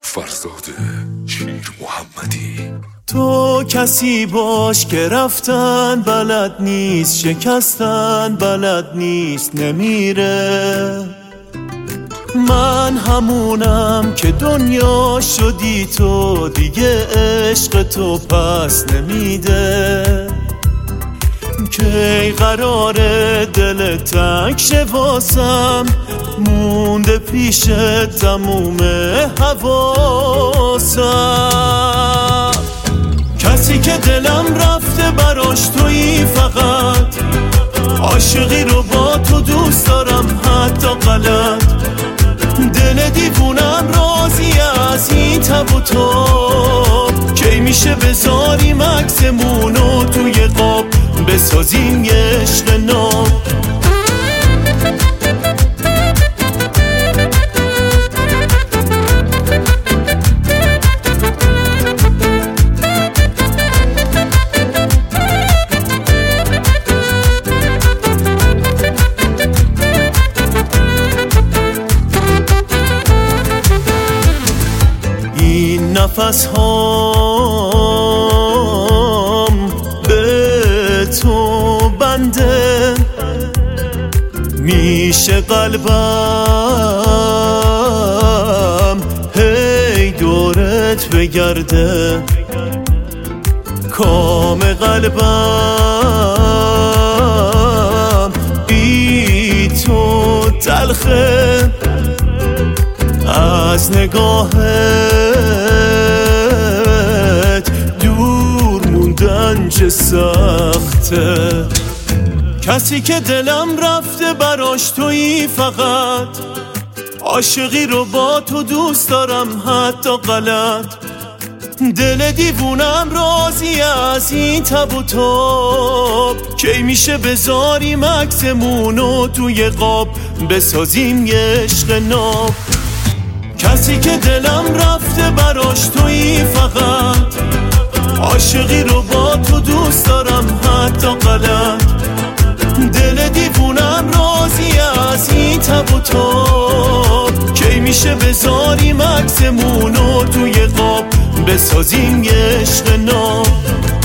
فرزاد شیر محمدی. تو کسی باش که رفتن بلد نیست، شکستن بلد نیست، نمیره. من همونم که دنیا شدی تو، دیگه عشق تو پس نمیده. کی قراره دل تنگ شه واسم، مونده پیش تموم حواسم. کسی که دلم رفته براش تویی فقط، عاشقی رو با تو دوست دارم حتی غلط. دل دیوونم راضی از این تب و تاب، کی میشه بذاریم عکسمونو توی قاب، بسازیم یه عشق ناب. این نفس هام به تو بنده، میشه قلبم هی دورت بگرده. کام قلبم بی تو تلخه، از نگاهت دور موندن چه سخته. کسی که دلم رفته براش تویی فقط، عاشقی رو با تو دوست دارم حتی غلط. دل دیوونم راضی از این تب و تاب، کی میشه بذاریم عکسمونو توی قاب، بسازیم یه عشق ناب. کسی که دلم رفته براش تویی فقط، عاشقی رو با تو دوست دارم حتی غلط. دل دیوونم راضی از این تب و تاب، کی میشه بذاریم عکسمونو توی قاب، بسازیم یه عشق ناب.